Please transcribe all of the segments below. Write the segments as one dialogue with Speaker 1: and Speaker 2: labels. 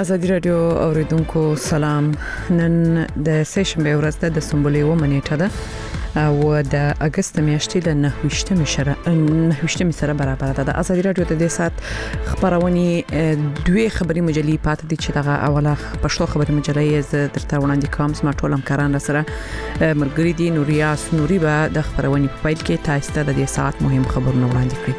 Speaker 1: ازادي رادیو اوریدونکو سلام. نن د سشنبه ورځ د سمبولې و منېټه ده او د اگست میاشتې له 9 سره برابر ده. د ازادي رادیو د دې سات خبرونه دوه خبري مجلې پاتې دي چې دغه اوله پښتو خبري مجلې ز درته وړاندې کوم. سم ټول همکاران سره ملګری دي. نوریاس نوري به د خبرونه په پیل کې تاسو ته د دې سات مهم خبرونه وړاندې کړي.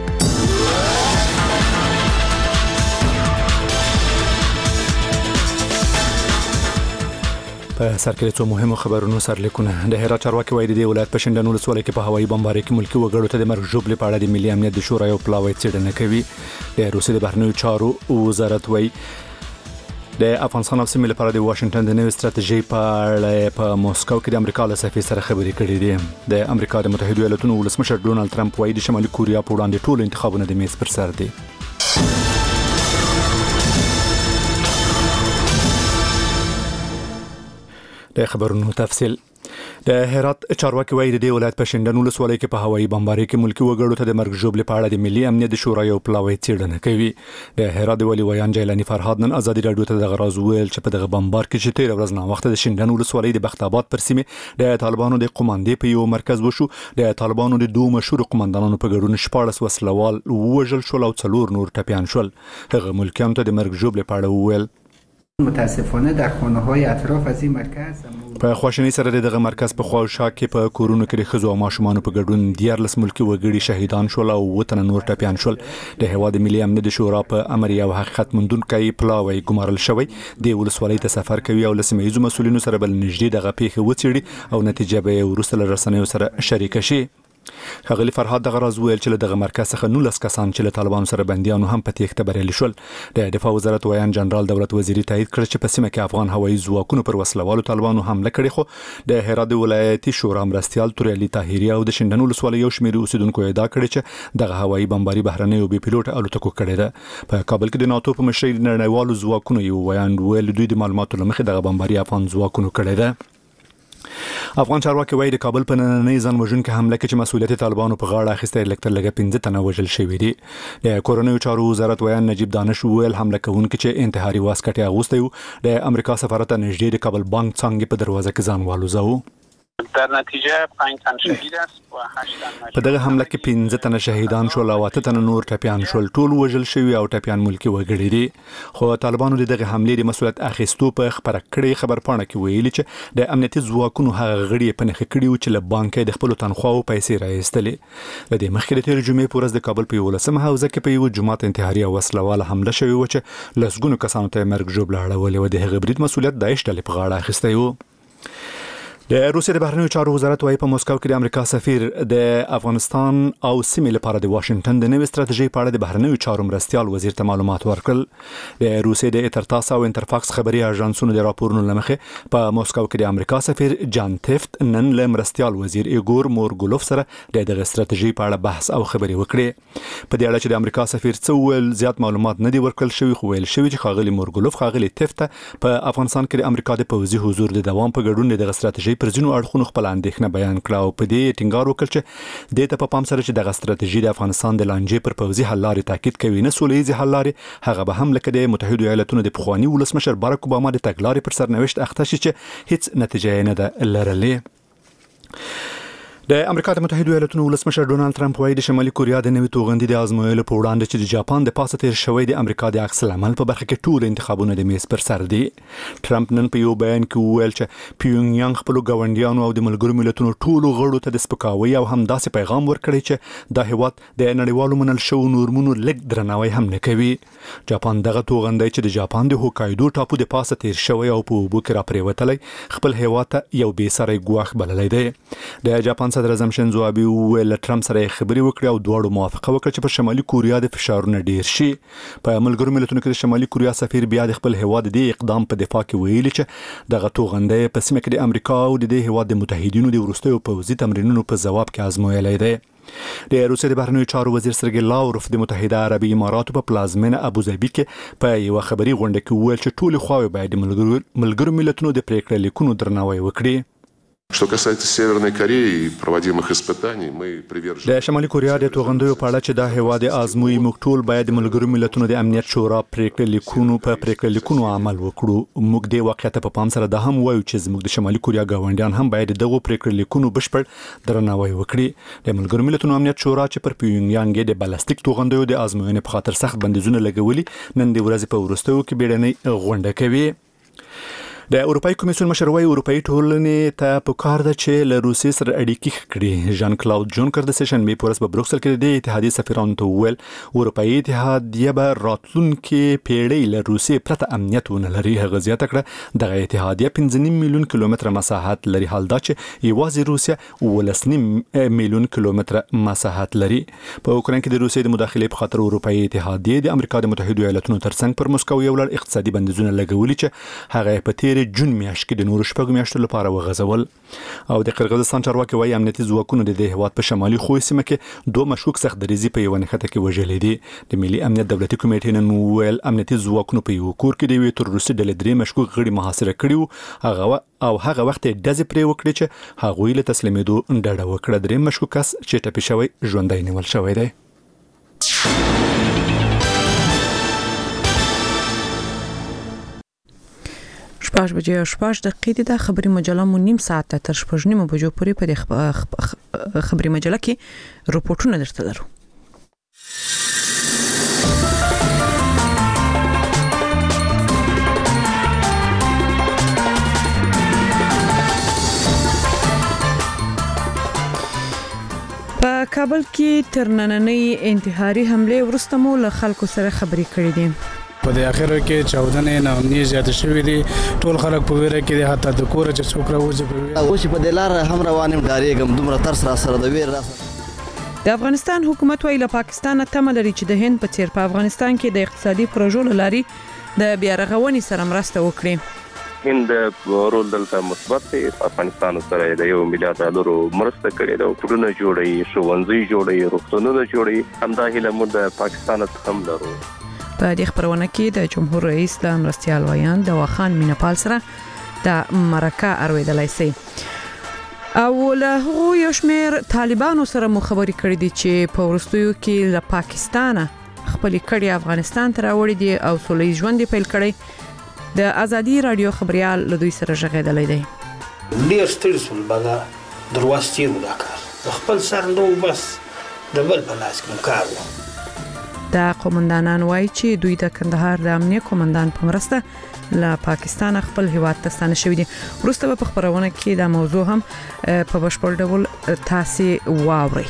Speaker 2: په سرکلي څو مهمو خبرونو سرلیکونه. د هرات چارواکي وایي د ولایت په شینډنو ولسوالۍ کې په هوایي بمبارۍ کې ملکی وګړو ته د مرګ ژوبلې په اړه د ملي امنیت د شورا یو پلاوی څېړنه کوي. د روسیې د بهرنیو چارو وزارت وایي د افغانستان او سیمې لپاره د واشنگټن د نوې ستراتیژۍ په اړه په موسکو کې د امریکا له سفیر سره خبرې کړې دي. د امریکا د متحده ایالاتونو ولسمشر ډونالد ټرمپ وایي د شمالي کوریا په وړاندې ټول انتخابونه د میز پر سر دي. د خبرونو تفصیل. د هرات چارواکي وایي د ولایت په شینډنو ولسوالۍ کې په هوایي بمبارۍ کې ملکی وګړو ته د مرګ ژوبلې په اړه د ملي امنیت د شورا یو پلاوی څېړنه کوي. د هرات د ولي ویان جیلانی فرهاد نن ازادي رادیو ته د غراز ویل چې په دغه بمبار کې چې 13 ورځې نه وخت د شینډنو ولسوالۍ د بختاباد پر سیمه د طالبانو د قوماندې په یو مرکز وشو. د طالبانو د دوه مشهور قوماندانانو په ګډون 14 وسلوال وژل شول او 4 نور ټپيان شول. هغه ملکیانو ته د مرګ ژوبلې په اړه ویل
Speaker 3: متاسفانه در خانه‌های اطراف از این مرکز
Speaker 2: په خواشنی سره دغه مرکز په خواوشا کې په کورونو کې د خزو او ماشومان په ګډون 14 ملکی وګړي شهیدان شول او وطن نور ټپيان شول. د هواد ملي امنیت د شورا په امر یو حقیقت مندونکي پلاوی ګمارل شوی. د ولسوالۍ ته سفر کوي او لسمه یزو مسولینو سره بل نږدې دغه پیښه وڅېړي او نتیجه به ورسره رسنیو سره شریک شي. خغلی فرهاد دغه راز ویل چې دغه مرکز څخه 19 کسان چې له طالبانو سره بنديانو هم په تېښته بریالي شول. د دفاع وزارت ویان جنرال دولت وزیری تایید کړ چې په سیمه کې افغان هوایي ځواکونو پر وسلوالو طالبانو حمله کړې. خو د هرات ولایتي شورا مرستيال توري علي طاهری او د شینډنو ولسوالۍ یو شمېر اوسیدونکو ادعا کړې چې دغه هوایي بمباري بهرنۍ او بي پيلوټ الوتکو کړې ده. په کابل کې د ناتو په مشرۍ نړیوالو ځواکونو یو ویان ویل دوی د معلوماتو لمخې دغه بمباري افغان ځواکونو کړې ده. افغان چارواکي وایي د کابل په نننۍ ځان وژونکې حمله کې چې مسؤلیت طالبانو په غاړه اخیسته الکتر لګه 15 تنه وژل شوي دي. د کورونیو چارو وزارت ویان نجیب دانش ویل حمله کوونکي چې انتحاري واسکټ اغوستی و د امریکا سفارت نږدې د کابل بانک څنګه په دروازه کې ځان والوزاو.
Speaker 4: در نتیجه 5 تن شهید است و 8 تن
Speaker 2: په دغه حمله کې 15 تنه شهیدان شول او 8 تنه نور ټپيان شول. ټول وژل شوي او ټپيان ملکی وګړي دي. خو طالبانو دغه حمله د مسؤلیت اخیستو په خبره کړې خبرپاڼه کې ویلي چې د امنیتي ځواکونو هغه غړي په نخښه کړي و چې له بانکې د خپل تنخواو پیسې راایستلې. لدې مخکې د تیر جمعې پورز د کابل په 11 حوزه کې په یو جماعت انتحاري او وسلواله حمله شوې و چې لسګونو کسانو ته مرګ ژوبله اړولې و. د هغه برید مسؤلیت داعش ډلې په غاړه اخیستی و. د روسیې د بهرنیو چارو وزارت وايي په موسکو کې د امریکا سفیر د افغانستان او سیمې لپاره د واشنگټن د نوې ستراتیژۍ په اړه د بهرنیو چارو مرستيال وزیر ته معلومات ورکړل. د روسیې د اترتاس او انترفاکس خبري اژانسونو د راپورونو لمخې په موسکو کې د امریکا سفیر جان تفت نن له مرستيال وزیر ایګور مورګولوف سره دغه ستراتیژۍ په اړه بحث او خبري وکړي. په دې اړه چې د امریکا سفیر څو ول زیات معلومات نه دی ورکړل شوی، خو ویل شوی چې خاغلی مورګولوف خاغلی تفت په افغانستان کې د امریکا د پوځي حضور د دوام په ګډون دغه ستراتیژۍ پر ځینو اړخونو خپل اندېښنه بیان کړه او په دې ټینګار وکړ چې د ته په پام سره چې دغه ستراتیژي د افغانستان د لانجې پر پوځي حل لارې تاکید کوي نه سولېزي حل لارې. هغه به هم لکه د متحده ایالاتونو د پخوانی ولسمشر باراک اوباما د تګلارې پر سرنوشت اخته شي چې هیڅ نتیجه نه ده لرلې. د امریکا د متحده ایالاتونو ولسمشر ډونالد ټرمپ وایي د شمالي کوریا د نوي توغندي د ازمویلو په وړاندې چې د جاپان د پاسه تیر شوی د امریکا د عکس العمل په برخه کې ټول انتخابونه د میز پر سر دي. ټرمپ نن په یو بیان کې وویل چې پیونګیانګ خپل ګاونډیانو او د ملګرو ملتونو ټولو غړو ته د سپکاوي او هم داسې پیغام ورکړي چې د هیواد د نړیوالو منل شو نورمونو لږ درناوی هم نه کوي. جاپان دغه توغندي چې د جاپان د هوکایدو ټاپو د پاسه تیر شوی او په اوبو کې را پریوتلی خپل هیواد ته یو بې سري ګواښ بللی دی. د جاپان صدر اعظم شینزو آبه ویل ټرمپ سره خبري وکړه او دواړو موافقه وکړه چې په شمالي کوریا د فشارونو ډیر شي. په ملګرو ملتونو کې د شمالي کوریا سفیر بیا د خپل هیواد د اقدام په دفاع کې ویلي چې دغه توغندي په سیمه کې د امریکا او د هیواد د متحدینو د وروستیو پوځي تمرینونو په ځواب کې ازمویلی دی. د روسیې د بهرنیو چارو وزیر سرګی لاوروف د متحده عربي اماراتو په پلازمینه ابوظبي کې په یو خبري غونډه کې وویل چې ټول خواوې باید د ملګرو ملتونو د پریکړې لیکونو درناوی وکړي.
Speaker 5: Что касается Северной Кореи и проводимых испытаний, мы привержены.
Speaker 2: د شمالي کوریا د توغندیو په اړه چې دا هیواد آزموي موږ ټول باید د ملګرو ملتونو د امنیت شورا پریکړه لیکونو عمل وکړو. موږ د واقعیت په پام سره دا هم وایو چې زموږ د شمالي کوریا ګاونډیان هم باید دغه پریکړه لیکونو بشپړ درناوی وکړي. د ملګرو ملتونو امنیت شورا چې پر پیونګیانګ د بلاستیک توغندیو د آزموینې په خاطر سخت بندیزونه لګولي نن د ورځې په وروستیو کې بیړنۍ غونډه کوي. د اروپאי کمیسیون مشر وایي اروپאי ټولنې ته پکار ده چې له روسیې سره اړیکې ښه کړي. ژان کلاود جونکر د سشنبې په ورځ په بروکسل کې د اتحادیې سفیرانو ته وویل اروپאי اتحادیه به راتلونکي پیړۍ له روسیې پرته امنیت ونه لري. هغه زیاته کړه دغه اتحادیه 15 میلیون کیلومتره مساحت لري، حال دا چې یوازې روسیه 19 میلیون کیلومتره مساحت لري. په اوکراین کې د روسیې د مداخلې په خاطر اروپאי اتحادیه د امریکا د متحده ایالاتونو ترڅنګ پر مسکو یو لړ اقتصادي بندیزونه لګولي چې هغه په جون میاشت کې د نورو شپږ میاشتو لپاره وغځول. او د قرغیزستان چارواکي وایي امنیتي ځواکونو د هیواد په شمالي خوی سیمه کې 2 مشکوک سخت دریزي په یو نښته کې وژلې دي. د ملي امنیت دولتي کمیټې نن ویل امنیتي ځواکونو په یو کور کې د یوې تروریستي ډلې 3 مشکوک غړي محاصره کړي هغه وخت ډزې پرې وکړي چې هغوی له تسلیمېدو ډډه وکړه. 3 مشکوک کس چې ټپي شوی ژوندی نیول شوی دی.
Speaker 1: شپږ بجې او 6 دقیقې د خبري مجله مو نیم ساعت تر 6:30 بجو پورې په خبري مجله کې رپورټونه درته لرو. په کابل کې تر نننۍ انتحاري حمله وروسته مو له خلکو سره خبرې کړې دي.
Speaker 6: په د اخر کې 14 نه 19 زیات شوې دي. ټول خلک په ویره کې دي، حتی د کور چې څوک راوځي په ویره.
Speaker 7: اوس په دلار هم روانم ډارېږم، دومره ترس را سره د ویر را سره.
Speaker 1: د افغانستان حکومت ویل پاکستان ته ملري چې د هند په چیر په افغانستان کې د اقتصادي پروژو لاري د بیا رغونې سره مرسته وکړي.
Speaker 8: هند رول دلته مثبت دی. افغانستان سره د $1 میلیارډ مرسته کړې ده، کورونه جوړي، ښوونځي جوړي، روغتونونه جوړي. همدا هیله موږ د پاکستان ته هم لرو.
Speaker 1: په دې خبرونه کې د جمهور رئیس د مرستيال ویان د واخان مینپال سره د مرکه ارویدلای سي. او له هغو یو شمېر طالبانو سره مو خبرې کړې دي چې په ورستیو کې له پاکستانه خپل کړي افغانستان ته راوړي دي او سولې ژوند پیل کړي. د ازادي رادیو خبريال له دوی سره ژغېدلې دي.
Speaker 9: ډیر ستړي بغا دروازې ولاکار خپل سر نو بس د بل په لاس کې کار و.
Speaker 1: د قومندانان وایي چې دوی د کندهار د امنیه قومندان په مرسته له پاکستان خپل هیواد ته ستانه شوي دي. وروسته په خبرونه کې دا موضوع هم په بشپړ ډول تاسو واورئ.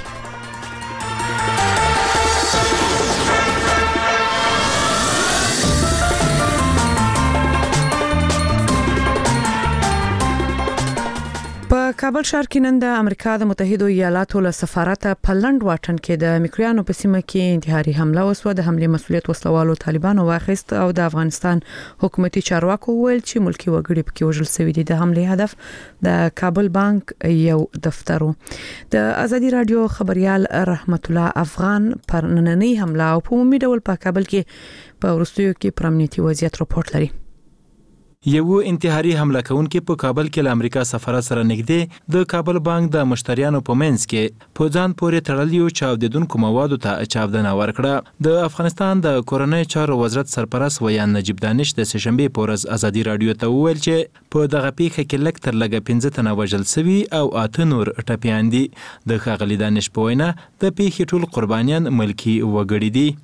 Speaker 1: کابل ښار کې نن د امریکا د متحده ایالاتو له سفارت په لند واټن کې د میکریانو په سیمه کې انتحاري حمله وسوه. د حمله مسؤلیت وسلوالو طالبانو واخیست او د افغانستان حکومتي چارواکو ویل چې ملکی وګړي پکې وژل شوي دي. د حمله هدف د کابل بانک یو دفتر. د ازادي رادیو خبريال رحمت الله افغان پر نننۍ حمله او په عمومي ډول په کابل کې په ورستیو کې پر امنیتي وضعیت راپورټ لري.
Speaker 10: یو انتحاري حمله کوونکې په کابل کې له امریکا سفارت سره نږدې د کابل بانک د مشتریانو په منځ کې په ځان پورې تړلیو چاودیدونکو موادو ته چاودنه ورکړه. د افغانستان د کورنۍ چارو وزارت سرپرست ویان نجیب دانش د سشنبې په ورځ ازادي رادیو ته وویل چې په دغه پیښه کې لږ تر لږه 15 تنه وژل شوي او 8 نور ټپیان دي. د ښاغلي دانش په وینا د پیښې ټول قربانیان ملکی وګړي دي.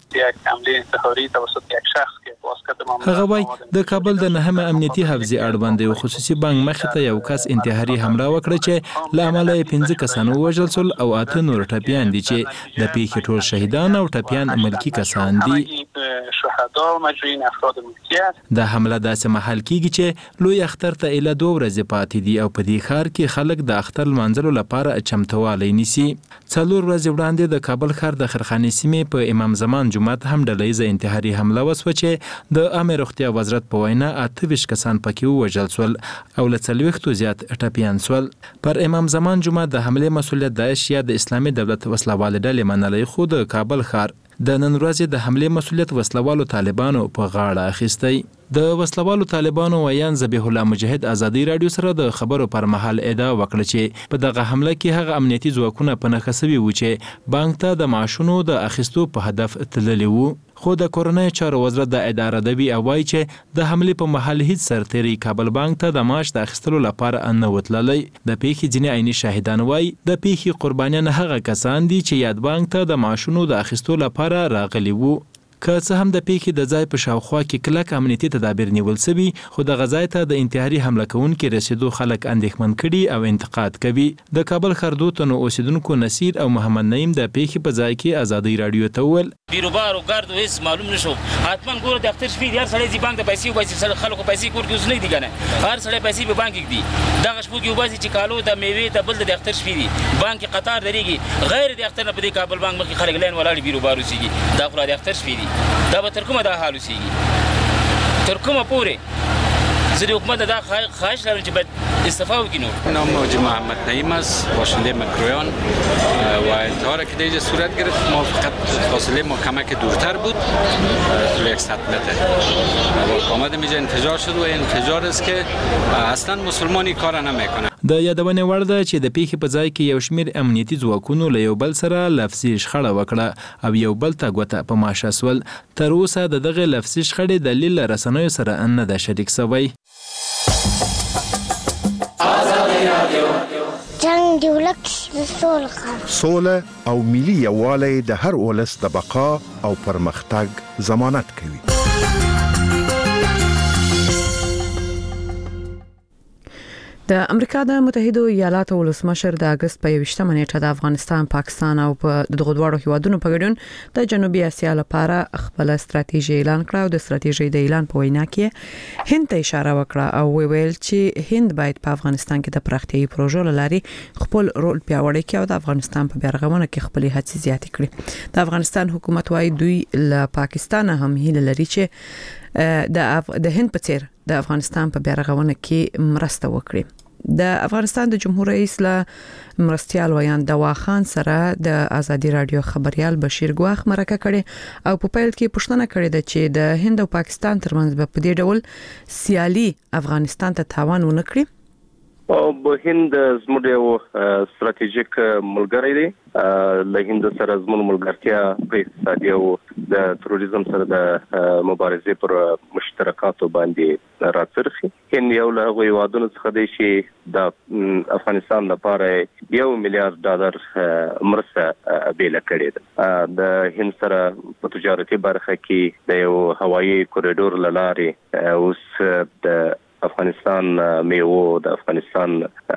Speaker 10: هغه وایي د کابل د نهمه امنیتي حفظي اړوند یو خصوصي بانک مخې ته یو کس انتحاري حمله وکړه چې له امله 15 کسان وژل شول او 8 نور ټپیان دي چې د پیښې ټول شهیدان او ټپیان ملکی کسان دي. د حمله داسې محل کیږي چې لوی اختر ته اله 2 ورځې پاتې دي او په دې ښار کې خلک د اختر لمانځلو لپاره چمتووالی نیسي. 4 ورځې وړاندې د کابل ښار د خرخانې سیمې په امام زمان جومات هم ډلهییزه انتحاري حمله وسوه چې د عامه روغتیا وزارت په وینا 28 کسان پکې وژل شول او له 40 زیات ټپیان شول. پر امام زمان جومات د حمله مسؤلیت داعش یا د اسلامي دولت وسلوال ډلې منلې، خو د کابل ښار د نن ورځې د حمله مسؤلیت وسلوالو طالبانو په غاړه اخیستی. د وسلوالو طالبانو ویان ذبیح الله مجاهد ازادي رادیو سره د خبرو پر مهال ادعا وکړه چې په دغه حمله کې هغه امنیتي ځواکونه په نښه شوي وو چې بانک ته د معاشونو د اخیستو په هدف تللي وو. خو د کورنۍ چارو وزارت د اداره دوی او وایي چې د حملې په محل هیڅ سرتیری کابل بانک ته د معاش د اخیستلو لپاره نه وتللی. د پیښې ځینې عیني شاهدان وایي د پیښې قربانیان هغه کسان دي چې یاد بانک ته د معاشونو د اخیستو لپاره راغلي وو. که څه هم د پیښې د ځای په شاوخوا کې کلک امنیتي تدابیر نیول شوي، خو د غزای ته د انتحاري حمله کوونکو رسیدو خلک اندېښمن کړي او انتقاد کوي. د کابل ښار دوه تنو اوسیدونکو نصیر او محمد نعیم د پیښې په ځای کې ازادي رادیو ته وویل
Speaker 11: بیروبار او ګارد هیڅ معلوم نشو. حتما ګوره د اختر شپې هر سړی بانک د پیسې وباسي، خلکو پیسې کور کې اوس نه دي کنه، هر سړی پیسې په بانک کې دي. دغه شپو کې وباسي چې کالو د میوې د بل د اختر شپې دي بانک قطار درېږي، غیر د اختر نه په دې کابل بانک مخکې خلک لین ولاړ بیروبار اوسېږي. دا خو د اختر شپې دي، دا به تر کومه دا حال اوسېږي، تر کومه پورې زه د حکومت دا خواهش لرم چې باید استعفا وکړي.
Speaker 12: نام موجی محمد نعیم است، باشنده مکرویان و انتحار که دیگه صورت گرفت ما فقط فاصله ما کمک دورتر بود 100 متر و آمدیم اینجا انفجار شد و انفجار است که اصلا مسلمانی کار نمیکنه.
Speaker 10: د یادونې وړ ده چې د پیښې په ځای کې یو شمېر امنیتي ځواکونو له یو بل سره لفظي شخړه وکړه او یو بل ته ګوته په ماشه سول. تر اوسه د دغه لفظي شخړې دلیل له رسنیو سره نه ده شریک شوی.
Speaker 13: جنگ د ولک د سوله او ملي یووالی د هر ولس د بقا او پرمختګ ضمانت کوي.
Speaker 1: د امریکا د متحده ایالاتو ولسمشر د اگست په 21 نیټه د افغانستان، پاکستان او په دغه دوه هیوادونو په ګډون د جنوبي اسیا لپاره خپل ستراتیژي اعلان کړ او د ستراتیژي د اعلان په وینا کې هند ته اشاره وکړه او ویل چې هند باید په افغانستان کې د پراختیايي پروژو لاري خپل رول پیاوړی کړي او د افغانستان په بیارغونه کې خپل هڅې زیاتې کړي. د افغانستان حکومت وايي دوی له پاکستان هم هیله لري چې د هند په څیر د افغانستان په بیارغونه کې مرسته وکړي. د افغانستان د جمهور رئیس له مرستيال ویان دوا خان سره د ازادي رادیو خبريال بشیر ګواخ مرکه کړي او په پیل کې پوښتنه کړې ده چې د هند او پاکستان ترمنځ په دې ډول سیالي افغانستان ته تاوان ونه کړي.
Speaker 8: او هند زموږ یو ستراتیژیک ملګری دی. له هند سره زموږ ملګرتیا په اقتصادي او د تروریزم سره د مبارزې پر مشترکاتو باندې راڅرخي. هند یو له هیوادونو څخه دی چې د افغانستان لپاره $1 میلیارډ مرسته بیل کړې ده. د هند سره په تجارتي برخه کې د یو هوایي کوریډور لارې اوس د افغانستان میوه، د افغانستان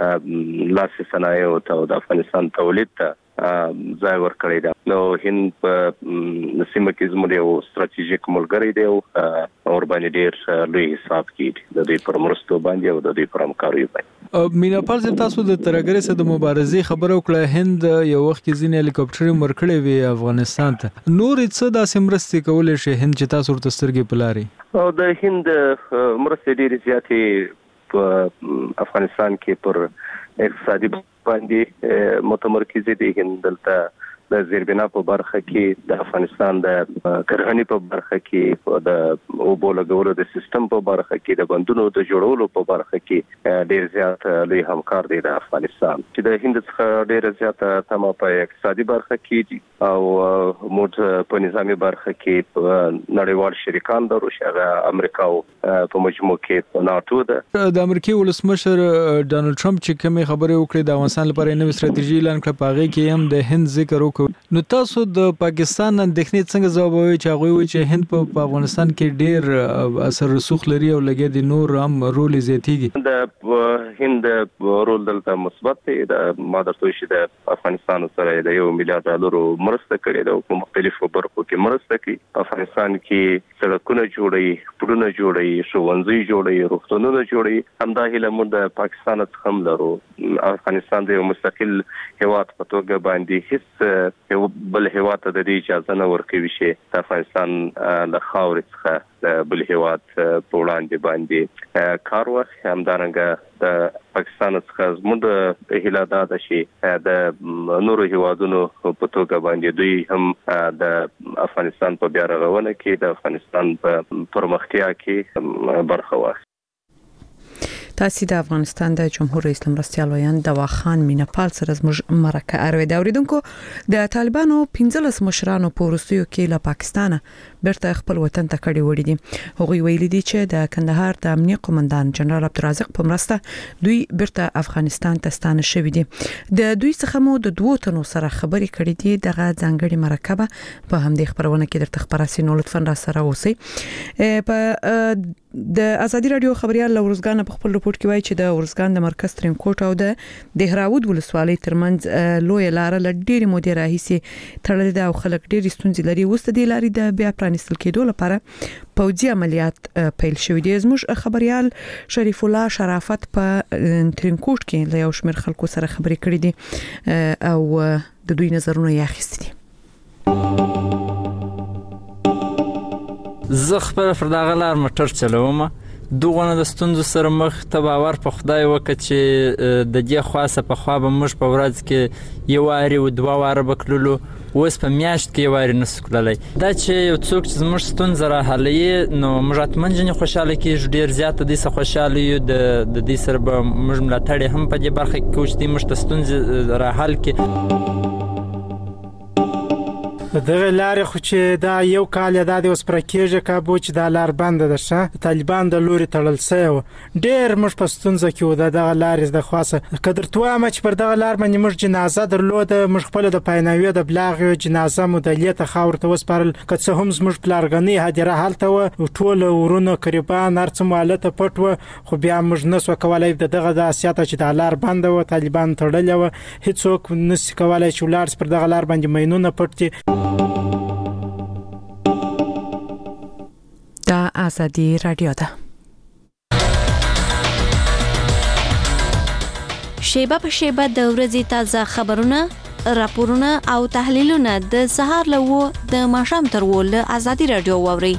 Speaker 8: لاسي صنایع او د افغانستان تولید ته ځای ورکړی دی. نو هند په سیمه کې زموږ یو ستراتیژیک ملګری دی او باندې ډېر لوی حساب کیږي د دې پر مرستو باندې او د دې پر همکاریو باندې.
Speaker 14: مینا پال زم تاسو د ترګری سره د مبارزې خبرو کړه. هند یو وخت کې ځینې هلیکاپټر مرکړې وی افغانستان ته. نور څه د سمرستي کولې شي هند چې تاسو ورته سترګې پلاري؟
Speaker 8: او د هند مرستې ډېرې زیاتې په افغانستان کې پر اقتصادي باندې متمرکز دي. هند دلته د زیربنا په برخه کې د افغانستان د کرهنې په برخه کې د اوبو لګولو د سیستم په برخه کې د بندونو د جوړولو په برخه کې ډېر زیات لوی همکار دی د افغانستان چې د هند څخه ډېر زیات تمه په اقتصادي برخه کې دي او موږ په نظامی برخه کې نړیوال شریکان درو شغه امریکا په مجموع کې ناتو ده.
Speaker 14: د امریکای ولسمشر ډانلډ ټرمپ چې کومه خبره وکړه د افغانستان لپاره نوې ستراتیژي اعلان کړه، پاغه کې هم د هند ذکر وکړ. نو تاسو د پاکستان اندېښنې څنګه ځوابوي چې هغه وایي چې هند په افغانستان کې ډېر اثر رسوخ لري او لګي د نور هم رول زیاتېږي؟
Speaker 8: د هند رول دلته مثبت دی. د مادرتوي چې د افغانستان سره د $1 میلیارډ مرسته کړې ده او په مختلفو برخو کې مرسته کوي. افغانستان کې سړکونه جوړي، پلونه جوړي، ښوونځي جوړي، روغتونونه جوړي. همدا هیله موږ د پاکستان څخه هم لرو. افغانستان د یو مستقل هیواد په توګه باندې هیڅ بل هیواد ته د دې اجازه نه ورکوي چې د افغانستان له خاورې څخه د بل هیواد په وړاندې باندې کار وکړي. همدارنګه د پاکستان څخه زموږ هیله ده چې د نورو هیوادونو په توګه باندې دوی هم د افغانستان په بیا رغونه کې د افغانستان په پرمختیا کې برخه واخلي.
Speaker 1: تاسو د افغانستان د جمهور رئیس مرستیال ویان دواخان مینپال سره زموږ مرکه اړوي. اوریدونکو د طالبانو 15 مشرانو په وروستیو کې له پاکستانه بیرته خپل وطن ته کډي وړي دي. هغوی ویلي دي چې د کندهار د امنیه قومندان جنرال عبدالرزاق په مرسته دوی بیرته افغانستان ته ستانه شوي دي. د دوی څخه مو د 2 تنو سره خبرې کړې دي. دغه ځانګړي مرکه په همدې خبرونه کې درته خبراسي نو لطفا را سره اوسئ. په د ازادي رادیو خبريال لورزګان په خپل رپورت کې وایي چې د ورزګان د مرکز ترینکوټ او د دهراود ولسوالۍ ترمنځ لوی لار ل ډېری مودې راهیسي تړلې ده او خلک ډېری ستونزې لري. وسته د لارې د بیا پرانیستل کېدو لپاره پوځي عملیات پیل شوې دي. زموږ خبريال شریف الله شرافت په ترینکوټ کې له یو شمېر خلکو سره خبرې کړې دي او د دوی نظرونه یې اخیستي دي.
Speaker 15: زه خپل پر دغه لار موټر چلوم. دوغونه د ستونزو سره مخ ته باور په خدای وکړه چې د دې خاصه په خوا به موږ په ورځ کې یو واري او 2 واره بکللو، اوس په میاشت کې یو واري نس کولای. دا چې یو څوک چې زموږ ستونزه را حلوي نو موږ اتمنځنه خوشاله کېږو. ډیر زیات د څه خوشاله یو د دې سره به موږ ملاتړ هم په دې برخه کې کوو چې موږ ته ستونزه را حل کړي.
Speaker 16: دغه لارې خو چې دا یو کال دا د اوس پر کېږي کابو چې دا لار بند ده. شه طالبان د لوري تړل سوی ډېر موږ په ستونزه کې و. دغه لارې د خاصه قدر توه مچ پر دغه لار باندې موږ جنازه درلوده. موږ خپل د پایناوي د بلاغ جنازه مدلیته خاور ته وسپارل. کڅه هم موږ پلارغنی هدیره حالته و ټول ورونه قریبان هرڅ مالته پټ و خو بیا موږ نسو کولای دغه د اسیاته چې د لار بند و طالبان تړل و. هیڅوک نس کولای چې ولارس پر دغه لار باندې مینونه پټ. دا ازادي رادیو ده.
Speaker 17: شیبه په شیبه د ورځې تازه خبرونه، راپورونه او تحلیلونه د سهار له د ماښام تر له ازادي رادیو واوري.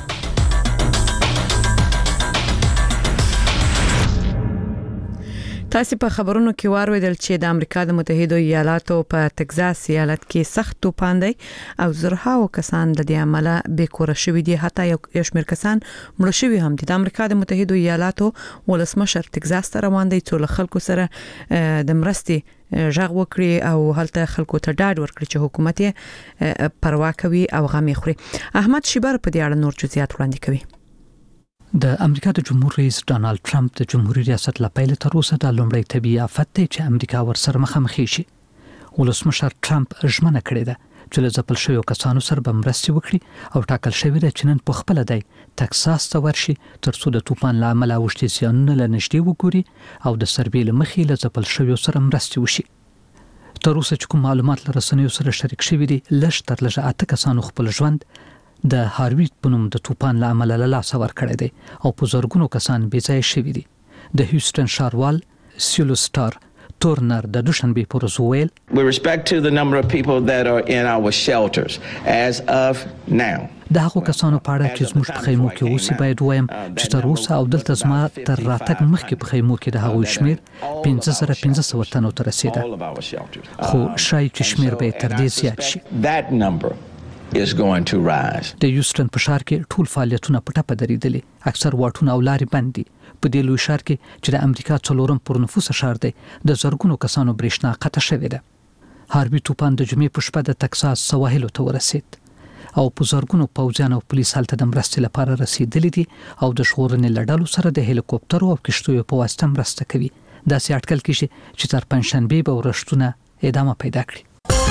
Speaker 1: تاسو په خبرونو کې وارویدل چې د امریکا د متحده ایالاتو په تگزاس ایالت کې سخت طوفان دی او زرهاو کسان د دې عمله بې کور شوي دي. حتی یو شمېر کسان مړ شوي هم دي. د امریکا د متحده ایالاتو ولسمشر تگزاس ته روان دی څو له خلکو سره د مرستې ژغ وکړي او هلته خلکو ته ډاډ ورکړي چې حکومت یې پروا کوي او غم یې خوري. احمد شیبر په دې اړه نور جزئیات وړاندې کوي.
Speaker 18: د امریکا د جمهور رئیس ډانالد ټرمپ د جمهوریت ریاست لپاره تر اوسه د لومړی طبي آفت دی چې امریکا ورسره مخامخ شي. ولسمشر ټرمپ ژمنه کړې ده چې له ځپل شویو کسانو سره به مرستې وکړي او ټاکل شوی دی چې نن په خپل دی تکساس ته ورشي ترڅو د طوفان له امله اوښتي زیانونه له نږدې وګوري او د سروې له مخې له ځپل شویو سره مرستې وشي. تر اوسه چې کوم معلومات له رسنیو سره شریک شوي دي لږ تر لږه 8 کسانو خپل ژوند د هاروی په نوم د طوفان له امله له لاسه ورکړی دی او په زرګونو کسان بې ځایه شوي دي. د هیوستن ښاروال سیلوستار تورنر د دوشنبه پر ورځ ویل
Speaker 19: With respect to the number of people that are in our shelters as of now
Speaker 18: د هغو کسانو په اړه چې زموږ په خیمو کې اوسي باید وایم چې تر اوسه او دلته زما تر راتګ مخکې په خیمو کې د هغوی شمیر 1500 تنو ته رسیده خو شاید چې شمیر به تر دې زیات شي.
Speaker 19: That number is going to rise.
Speaker 18: د هیوستن په ښار کې ټول فعالیتونه په ټپه درېدلي. اکثر واټونه او لارې بند دي. په دې لوی ښار کې چې د امریکا 4م پر نفوسه ښار دی د زرګونو کسانو برېښنا قطع شوې ده. هاروی طوفان د جمعې په شپه د تکساس سواحلو ته ورسید او په زرګونو پوځیان او پولیس هلته د مرستې لپاره رسیدلي دي او د ژغورنې له ډلو سره د هلیکوپټرو او کښتیو په واسطه مرسته کوي. داسې اټکل کېږي چې تر پنجشنبې به ورښتونه ادامه پیدا کړي.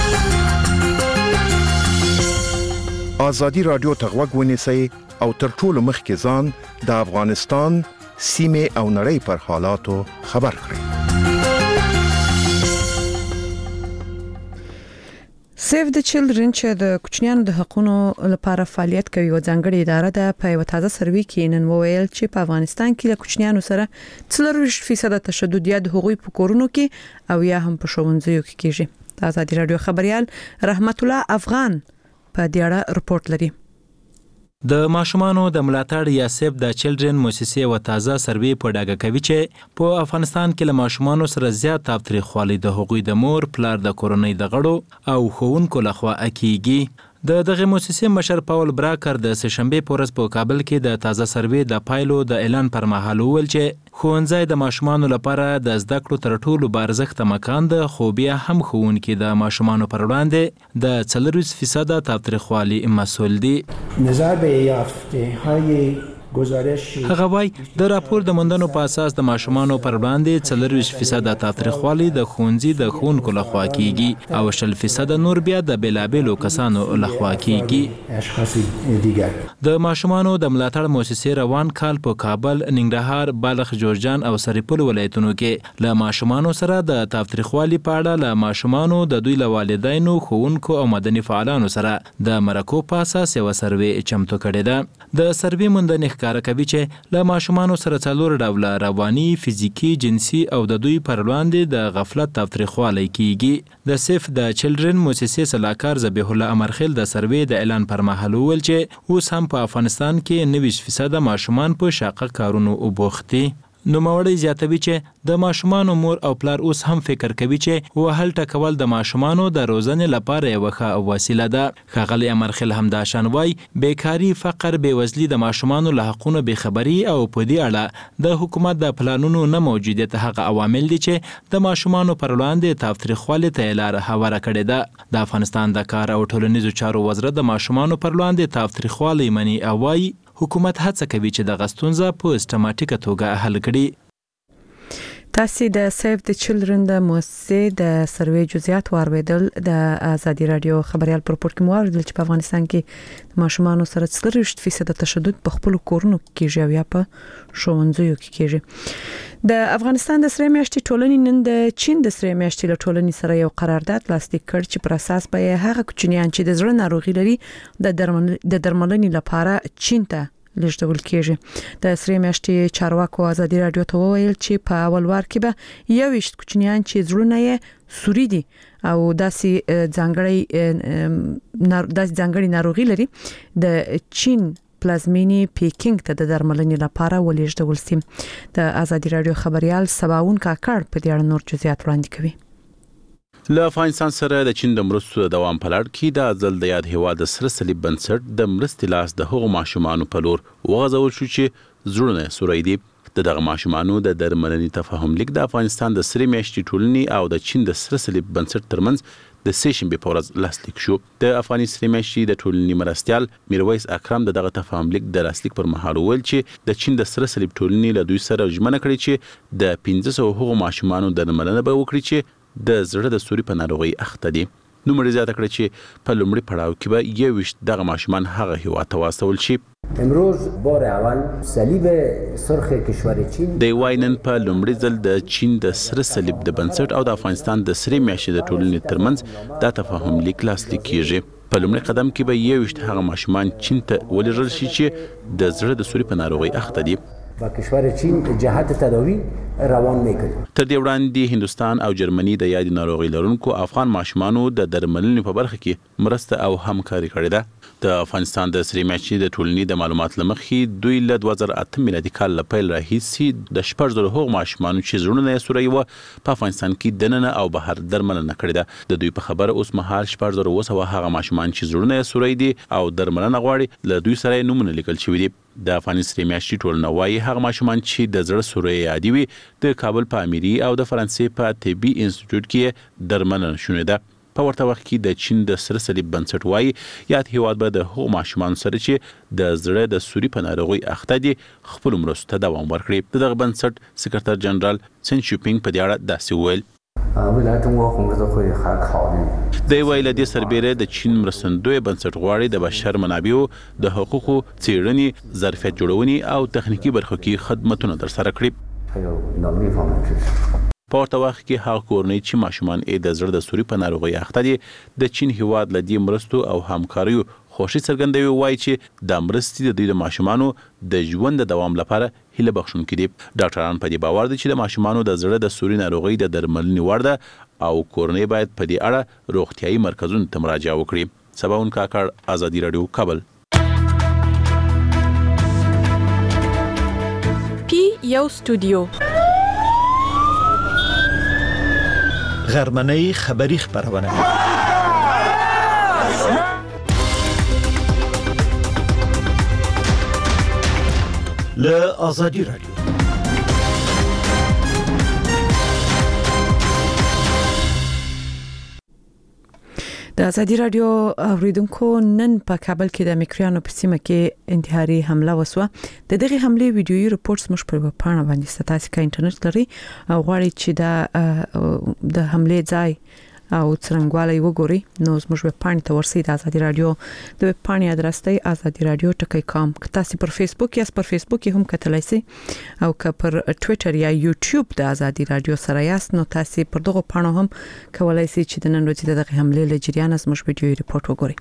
Speaker 13: ازادي رادیو ته غوږ ونیسئ او تر ټولو مخکې ځان د افغانستان سیمې او نړۍ پر حالاتو خبر کړئ.
Speaker 1: سیف د چلډرن چې د کوچنیانو د حقوقو لپاره فعالیت کوي او ځانګړې اداره ده په یو تازه سروې کې نن وویل چې په افغانستان کې د کوچنیانو سره 40% تشدد یا د حقوقي په کورونو کې او یا هم په ښوونځیو کې کیږي. د آزادي رادیو خبريال رحمت الله افغان په دې اړه رپورت لري.
Speaker 10: د ماشومانو د ملاتړ یا سیف د چلډرن موسسې و تازه سروې په ډاګه کوي چې په افغانستان کې له ماشومانو سره زیات تاوتریخوالی د هغوی د مور پلار د کورنۍ د غړو او ښوونکو لخوا کیږي. د دغه موسسې مشر پاول براکر د سهشنبه په ورځ په کابل کې د تازه سروې د پایلو د اعلان پر مهال وویل چې ښوونځی د ماشومانو لپاره د زده کړو تر ټولو بارزښته مکان ده، خو بیا هم ښوونکي د ماشومانو پر وړاندې د 40% تاوتریخوالي مسؤل دي.
Speaker 20: نظر به یافته‌های
Speaker 10: هغه وای د راپور د موندنو په اساس د ماشومانو پر وړاندې 40% تاوتریخوالی د ښوونځي د ښوونکو لخوا کیږي او 60% نور بیا د بیلابیلو کسانو لخوا کیږي. د ماشومانو د ملاتړ موسسې روان کال په کابل، ننګرهار، بلخ، جوړجان او سرپل ولایتونو کې له ماشومانو سره د تاوتریخوالي په اړه له ماشومانو د دوی له والدینو، ښوونکو او مدني فعالانو سره د مرکو په اساس یو سروې چمتو کړې ده. د سروې موندنې ښکاره کوي چې له ماشومانو سره 4 ډوله رواني، فزیکي، جنسي او د دوی پر وړاندې د غفلت تاوتریخوالی کیږي. د سیف د چلډرن موسسې سلاکار ذبیح الله امرخیل د سروې د اعلان پر مهال وویل چې اوس هم په افغانستان کې 90% ماشومان په شاقه کارونو بوخت دي. نوموړی زیاتوي چې د ماشومانو مور او پلار اوس هم فکر کوي چې وهل ټکول د ماشومانو د روزنې لپاره یوه ښه وسیله ده. ښاغلی امرخیل همداشان وایي بیکاري، فقر، بېوزلي د ماشومانو له حقونو بېخبري او په دې اړه د حکومت د پلانونو نه موجودیت هغه عوامل دي چې د ماشومانو پر وړاندې تاوتریخوالي ته یې لاره هواره کړې ده. د افغانستان د کار او ټولنیزو چارو وزارت د ماشومانو پر وړاندې تاوتریخوالی مني او وایي حکومت هڅه کوي چې د غستونزه په سیستماتیکه توګه حل کړي.
Speaker 1: تاسو د سیف د چلډرن د موسسې د سروې جزئیات واوریدل. د آزادي رادیو خبريال پر پورت کې واوریدل چې په افغانستان کې د ماشومانو سره 40% تشدد په خپل کورونو کې او یا په ښوونځیو کې کېږي. د افغانستان د سره میاشتې ټولنې نن د چین د سره میاشتې له ټولنې سره یو قرارداد لاسلیک کړ چې پر اساس به هغه کوچنیان چې د زړه ناروغي لري د درملنې لپاره چین ته لېږدول کېږي. د سره میاشتې چارواکو آزادي رادیو ته وویل چې په اول وار کې به 21 کوچنیان چې زړونه یې سوري دي او داسې ځانګړي ناروغي لري د چین پلازمینې پیکینګ ته د درملنې لپاره ولېږدول شي. د آزادي رادیو خبريال سباون کاکړ په دې اړه نور جزئیات وړاندې کوي.
Speaker 21: له افغانستان سره د چین د مرستو د دوام په لړ کې د ځل د یاد هیواد سره صلیب بنسټ د مرستې لاس د هغو ماشومانو په لور وغځول شو چې زړونه سوري دي. دغه ماشومانو د درملنې تفاهم لیک د افغانستان د سره میاشتې ټولنې او د چین د سره صلیب بنسټ ترمنځ د سهشنبه په ورځ لاسلیک شو. د افغاني سره میاشتې د ټولنې مرستيال میرویس اکرم دغه تفاهم لیک د لاسلیک پر مهال ویل چې د چین د سره صلیب ټولنې له دوی سره ژمنه کړې چې د 1500 هغو ماشومانو درملنه به وکړي چې د زړه د سوري په ناروغي اخته دي. نو مړي زیاته کړ چې په لومړي پړاو کې به 21 دغه ماشومان هغه هیواد ته واستول شي.
Speaker 22: امروز بار اول صلیب سرخ کشور چین
Speaker 21: د واینن په لومړي ځل د چین د سره صلیب د بنسټ او د افغانستان د سره میاشتې د ټولنې ترمنځ دا تفاهم لیک لاسلیک کیږي. په لومړي قدم کې به 21 هغه ماشومان چین ته ولېږل شي چې د زړه د سوري په ناروغي اخته دي.
Speaker 22: با کشور چین جهت تداوی روان میکړي.
Speaker 21: تر دې وړاندې هندستان او جرمني د یادې ناروغي لرونکو افغان ماشومانو د درملنې په برخه کې مرسته او همکاري کړې ده. د افغانستان د سره میاشتې د ټولنې د معلومات لمخې دوی له 2008 میلادي کال له پیل راهیسې د 14 هغو ماشومانو چې زړونه یې سوري و په افغانستان کې دننه او بهر درملنه کړې ده. د دوی په خبره اوس مهال 1400 هغه ماشومان چې زړونه یې سوري دي او درملنه غواړي له دوی سره نومونه لیکل شوي دي. د افغاني سره میاشتې ټولنه وايي هغه ماشومان چې د زړه سوري یادي وي د کابل په اميري او د فرانسې په طبي انسټیټیوټ کې درملنه شونه ده. په ورته وخت کې د چین د سره صلیب بنسټ وايي یاد هیواد به د هغو ماشومان سره چې د زړه د سوري په ناروغي اخته دي خپل مرستو ته دوام ورکړي. دغه بنسټ سکرټر جنرال سن شوپینګ په دې اړه داسې وویل.
Speaker 22: 未来中国红十字会还考虑
Speaker 21: د ویل د سربېره د چین مرستندوی بنسټ غواړي د بشر منابعو د حقوقو څېړنې، ظرفیت جوړونې او تخنیکی برخو کې خدماتونه ترسره کړي. په ورته وخت کې هغه کورنۍ چې ماشومان یې د زړه د سوري په ناروغۍ اخته دي د چین هیواد له دې مرستو او همکاریو خوشي څرګندوي وایي چې د مرستې د دوی د ماشومانو د ژوند د دوام لپاره هیله بخښونکي دي. ډاکټران په دې باور دي چې د ماشومانو د زړه د سوري ناروغۍ د درملنې وړ ده او کورنۍ باید په دې اړه روغتیايي مرکزونو ته مراجعه وکړي. سباون کاکړ، آزادي رادیو، کابل.
Speaker 3: پی یو استودیو
Speaker 4: غرمنۍ خبری خبرونه له آزادی رادیو.
Speaker 1: د آزادی رادیو اوریدونکو نن په کابل کې د میکریانو په سیمه کې انتحاري حمله وسوه. د دغه حمله ویډیويي رپورټس مش په پاڼه باندې ستاسو کا انټرنیټ لري او غواړي چې د حمله ځای او څرنګوالی وګوري نو زموږ په پاڼه ته ورسئ. د آزادی رادیو د پاڼې ادرس دی azadiradio.com. تاسو پر فیسبوک یا پر فیسبوک هم کتلای شئ او که پر ټوئیټر یا یوټیوب د آزادی رادیو سره یاست نو تاسو پر دغه پاڼه هم کولای شئ چې د نن ورځې دغه حمله له جریان از زموږ ویډیويي رپورټ وګورئ.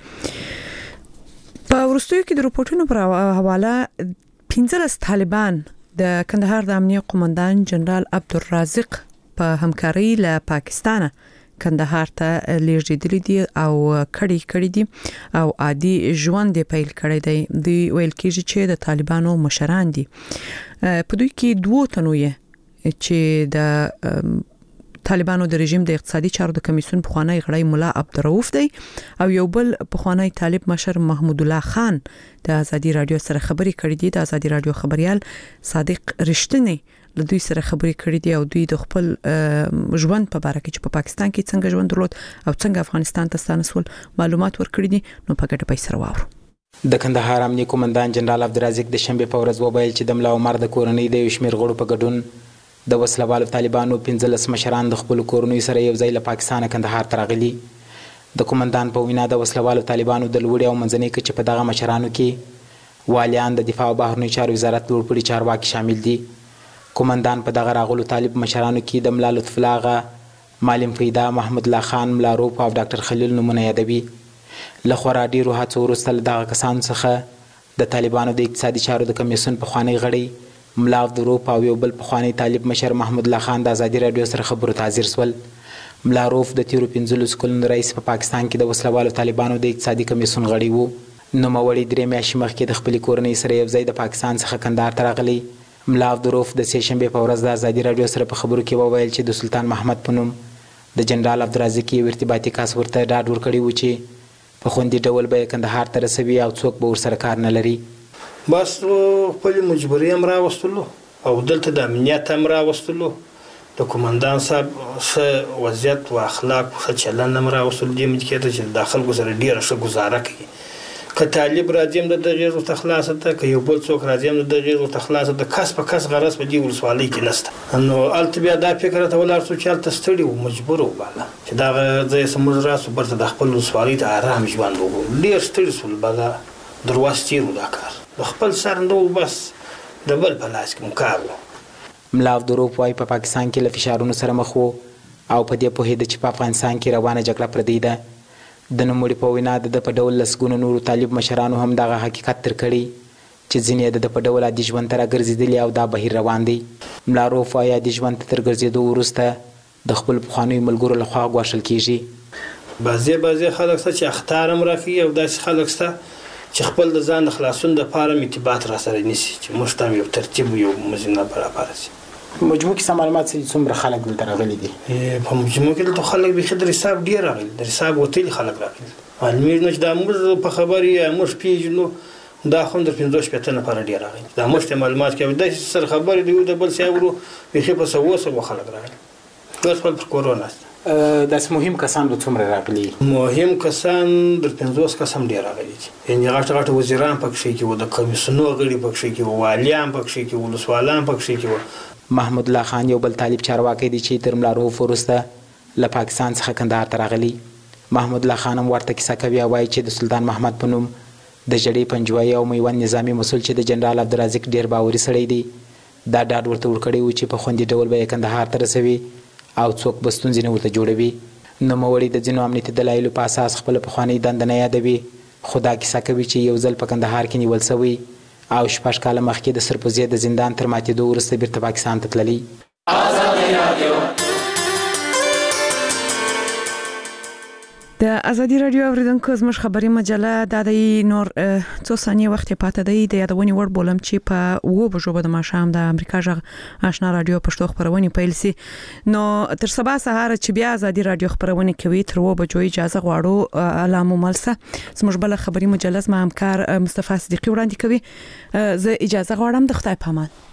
Speaker 1: په ورستیو کې د رپورټونو پر حواله 15 طالبان د کندهار د امنیه قومندان جنرال عبدالرازق په همکاري له پاکستان کندهار ته لیږدېدلي دي او کړي دي او عادي ژوند یې پیل کړی دی. دوی ویل کېږي چې د طالبانو مشران دي. په دوی کې 2 تنو یې چې د طالبانو د رژیم د اقتصادي چارو د کمیسیون بخوانی غړی مولا عبدالرؤف دی او یو بل بخوانی طالب مشر محمود الله خان د آزادی رادیو سره خبري کړې دي. د آزادی رادیو خبريال صادق رښتینی له دوی سره خبري کړې دي او دوی د خپل ژوند په اړه کې چې په پاکستان کې څنګه ژوند درلود او څنګه افغانستان ته ستانسول معلومات ورکړي دي. نو په ګډه به سره واورو.
Speaker 23: د کندهار امنیه قومندان جنرال عبدالرازق د شنبه په ورځ وویل چې د ملا عمر د کورنۍ د شمیر غړو په ګډون د وسلوالو طالبانو 15 مشران د خپل کورنۍ سره یو ځای له پاکستان کندهار ته راغلي. د قومندان په وینا د وسلوالو طالبانو د لوړې او منځنۍ کچې په دغه مشرانو کې والیان د دفاع او بهرنیو چارو وزارت لوړپوړي چارواکي شامل دي. قومندان په دغه راغلو طالب مشرانو کې د ملا لطف الله غا، معلم فیدا، محمد الله خان، ملا روپ او ډاکټر خلیل نومونه یادوي. له خورا ډیرو هڅو وروسته له دغه کسانو څخه د طالبانو د اقتصادي چارو د کمیسیون پخوانی غړی ملا عبدالرؤف او یو بل پخوانی طالب مشر محمد الله خان د آزادي رادیو سره خبرو ته حاضر سول. ملا روف د تیرو 15 کلونو رئیس په پاکستان کې د وسلوالو طالبانو د اقتصادي کمیسیون غړی وو. نوموړی 3 میاشتې مخکې د خپل کورنۍ سره یو ځای د پاکستان څخه کندهار ته راغلی. ملا عبدالرؤف د سه شنبه په ورځ د آزادي رادیو سره په خبرو کې وویل چې د سلطان محمد په نوم د جنرال عبدالرازق یو ارتباطي کس ورته ډاډ ورکړی و چې په خوندي ډول به کندهار ته رسوي او څوک به ورسره کار نه لري.
Speaker 9: بس خپل مجبوري هم راوستلو او دلته د امنیت هم راوستلو. د قومندان صاحب څه وضعیت او اخلاق څه چلند هم راوستلو. دې مې کېده چې د داخل ګزاره ډیره ښه گزاره کوي. که طالب راځم د دغه ورته خلاصه ته که یو بل څوک راځم د دغه ورته خلاصه ته کس په کس غرض په دې ولسوالۍ کې نشته. نو الته بیا دا فکر ته ولر څو چالت ستړي او مجبور وباله چې دا ځای سمون راسو برته د خپل ولسوالۍ ته آرام ژوند وګورو. ډیر ستړي سول بغا درواستي ودا کار د خپل سر نو بس د بل په لاس کې مکارو.
Speaker 23: ملا عبدالرؤف وايي په پاکستان کې له فشارونو سره مخ وو او په دې پوهېده چې په افغانستان کې روانه جګړه پردې ده. د نوموړي په وینا د په ډول لسګونو نورو طالب مشرانو هم دغه حقیقت تر کړي چې ځینې د په ډول عادي ژوند ته راګرځېدلي او دا بهیر روان دی. ملا روف وايي عادي ژوند ته تر ګرځېدو وروسته د خپل پخوانیو ملګرو لخوا ګواښل کېږي.
Speaker 9: بعضې خلک شته چې اخطار هم راکوي او داسې خلک شته چې خپل د ځان د خلاصون دپاره ارتباط راسره نیسي چې موږ ته یو ترتیب یو مزینه برابره شي.
Speaker 23: مجموع کې معلومات څومره خلک دلته راغلي دي؟
Speaker 9: په مجموع کې دلته خلک بیخي د حساب ډېر راغلي. د حساب وتلي خلک راغلي. معلومېږي چې دا موږ په خبرې یا موږ پېژنو دا خو د 15 نفره ډېر راغلي. دا موږ ته معلومات کوي داسې سره خبرې د یو د بل څه ورو بیخي په 100 خلک راغلي. اوس خپل پر کورونا
Speaker 23: داسې مهم کسان به څومره راغلي؟
Speaker 9: مهم کسان د 50 کس هم ډېر راغلي دي. یعنې غټ وزیران پکښې کې وو، د کمیسیونو غړي پکښې کې وو، والیان پکښې کې وو، ولسوالان پکښې کې وو.
Speaker 23: محمود الله خان یو بل طالب چارواکی دی چې تر ملا روف وروسته له پاکستان څخه کندهار ته راغلی. محمود الله خان هم ورته کیسه کوي او وایي چې د سلطان محمد په نوم د جړې پنجوایي او میوند نظامي مسؤل چې د جنرال عبدالرازق ډیر باوري سړی دی دا ډاډ ورته ورکړی و چې په خوندي ډول به یې کندهار ته رسوي او څوک به ستونزې نه ورته جوړوي. نوموړي د ځینو امنیتي دلایلو په اساس خپله پخوانۍ دنده نه یادوي، خو دا کیسه کوي چې یو ځل په کندهار کې نیول سوی او 6 کاله مخکې د سرپوزې د زندان تر ماتېدو وروسته بیرته پاکستان ته تللی.
Speaker 1: د ازادي رادیو اوریدونکو زموږ خبري مجله د نور څو ثانیې وخت پاتې دی د یادونې وړ بولم چې په 2 بجو به د ماښام د امریکا ژغ آشنا رادیو پښتو خبرونه پیل سي. نو تر سبا سهار چې بیا ازادي رادیو خبرونه کوي تر 2 بجو اجازه غواړو علامه ملسه زموږ بل خبري مجله ما همکار مصطفی صدیقی وړاندې کوي. زه اجازه غواړم د خدای په امان.